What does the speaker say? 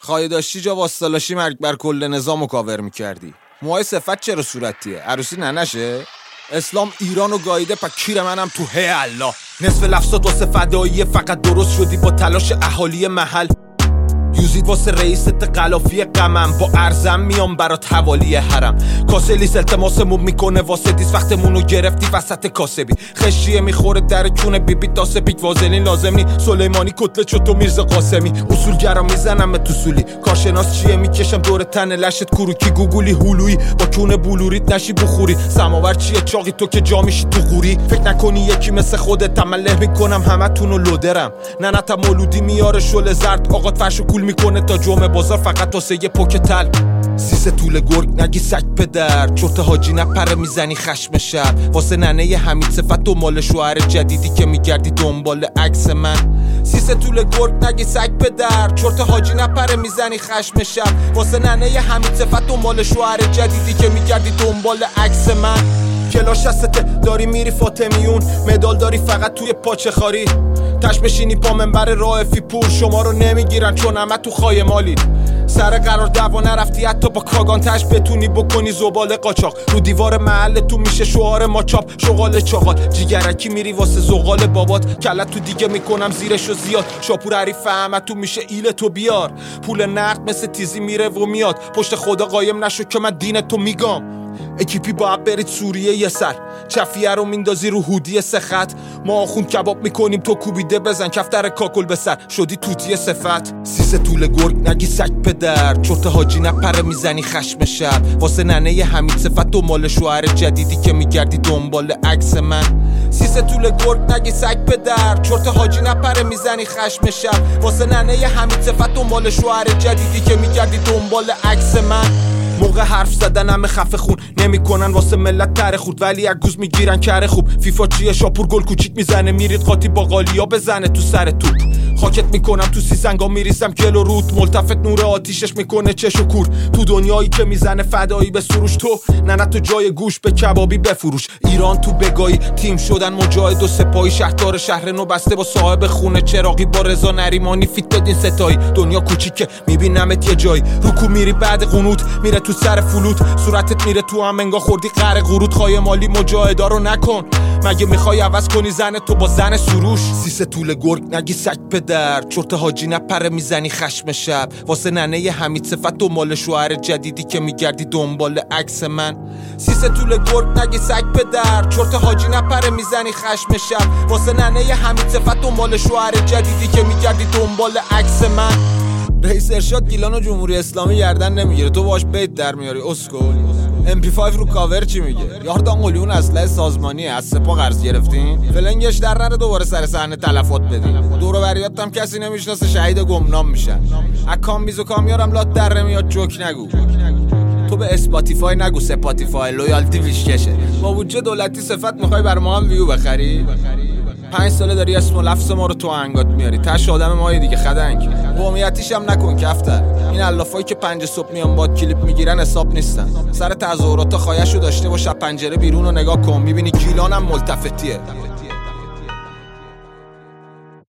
خواهی داشتی جا واستالاشی مرگ بر کل نظامو کاور میکردی. موهای صفت چرا صورتیه؟ عروسی ننشه؟ اسلام ایرانو گاییده پا کیر منم تو هی الله. نصف لفظات واسه فداییه فقط درست شدی با تلاش اهالی محل. یوزید واسه رئیست قلافی غمم با ارزم میام برات حوالی حرم. کاسه لیس التماسمون میکنه واسه دیس وقتمونو گرفتی وسط کاسبی. خشیه میخوره در چونه بیبی تاسه پیک وازلین لازم نی. سلیمانی کتله چطو میرزا قاسمی اصولگرا میزنم توسولی. کارشناس چیه میکشم دور تن لشت کروکی گوگولی هولویی با کونه بلوریت نشی بخوری. سماور چیه چاقی تو که جا میشی تو قوری. فکر نکنی یکی مثل خودت تمله میکنم همتونو لودرم. ننتا مولودی میاره شل زرد آقات فرشو کول میکنه تا جمعه بازار فقط واسه یه پوک تل. سیس طول گرگ نگی سگ پدر چرت حاجی نپره میزنی خشم شب. واسه ننه حمید صفت دنبال شوهر جدیدی که میگردی دنبال عکس من. سیس طول گرگ نگی سگ پدر چرت حاجی نپره میزنی خشم شب. واسه ننه حمید صفت دنبال شوهر جدیدی که میگردی دنبال عکس من. کلاش هسته داری میری فاطمیون مدال داری فقط توی پاچه خاری. تش بشینی پا منبر رائفی پور شما رو نمیگیرن چون همه تو خای مالی. سر قرار دعوا نرفتی حتی با کاگان تش بتونی بکنی زباله قاچاق. رو دیوار محل تو میشه شعار ما چاپ شغال چاقال. جیگرکی میری واسه زغال بابات کلت تو دیگه میکنم زیرشو زیاد. شاپور عریف همه تو میشه ایل تو بیار. پول نقد مثل تیزی میره و میاد. پشت خدا قایم نشو که من دین تو میگم. اکیپی باید برید سوریه یه سر چفیه رو میندازی رو هودی سه خط. ما آخون کباب میکنیم تو کوبیده بزن کفتر کاکل به سر شدی توتی صفت. سیس طول گرگ نگی سگ پدر چرت حاجی نپره میزنی خشم شب. واسه ننه حمید صفت دنبال شوهر جدیدی که میگردی دنبال عکس من. سیس طول گرگ نگی سگ پدر چرت حاجی نپره میزنی خشم شب. واسه ننه حمید صفت دنبال شوهر جدیدی که میگردی دنبال عکس من. موقع حرف زدن همه خفه خون نمیکنن واسه ملت تره خورد ولی اگوز میگیرن کره خوب. فیفا چیه شاپور گل کوچیک میزنه میرید قاطی با قالیا بزنه تو سر توپ. خاکت میکنم تو سیسنگا میریسم کلو روت ملتفت نور آتیشش میکنه چش و کور. تو دنیایی که میزنه فدایی به سروش تو نه تو جای گوش به کبابی بفروش. ایران تو بگایی تیم شدن مجاهد و سپاهی. شهردار شهر نو بسته با صاحب خونه چراغی با رضا نریمانی فیت دادین ستایی. دنیا کوچیکه میبینمت یه جایی روکو میری بعد قنوت میره تو سر فلوت. صورتت میره تو هم انگا خوردی قره قرود. خواهی مالی مجاهدا رو نکن مگه میخوای عوض کنی زن تو با زن سروش. سیس طول گرگ نگی سگ پدر چرت حاجی نپره میزنی خشم شب. واسه ننه حمید صفت دنبال شوهر جدیدی که میگردی دنبال عکس من. سیس طول گرگ نگی سگ پدر چرت حاجی نپره میزنی خشم شب. واسه ننه حمید صفت دنبال شوهر جدیدی که میگردی دنبال عکس من. رئیس ارشاد گیلانو جمهوری اسلامی گردن نمیگیره تو باش بیت در میاری اسکول. MP5 رو کاور چی میگه؟ یاردان قلیون اسلحه سازمانیه از سپاه قرض گرفتین؟ فلنگش در نره دوباره سر صحنه تلفات بدین. دور و بریات هم کسی نمیشناسه شهید گمنام میشن. اکام میز و کامیارم لات در نمیاد جوک نگو. تو به اسپاتیفای نگو سپاتیفای لویالتی ویشکشه. با بودجه دولتی صفت میخوای بر ما هم ویو بخری؟ 5 ساله داری اسم و لفظ ما رو تو انگات میاری. تش آدم مایی دیگه خدنگ. قومیتیش هم نکن کفتر. این علافایی که 5 صبح میان باد کلیپ میگیرن حساب نیستن. سر تظاهرات خایشو داشته باش پنجره بیرون رو نگاه کن میبینی گیلانم ملتفتیه.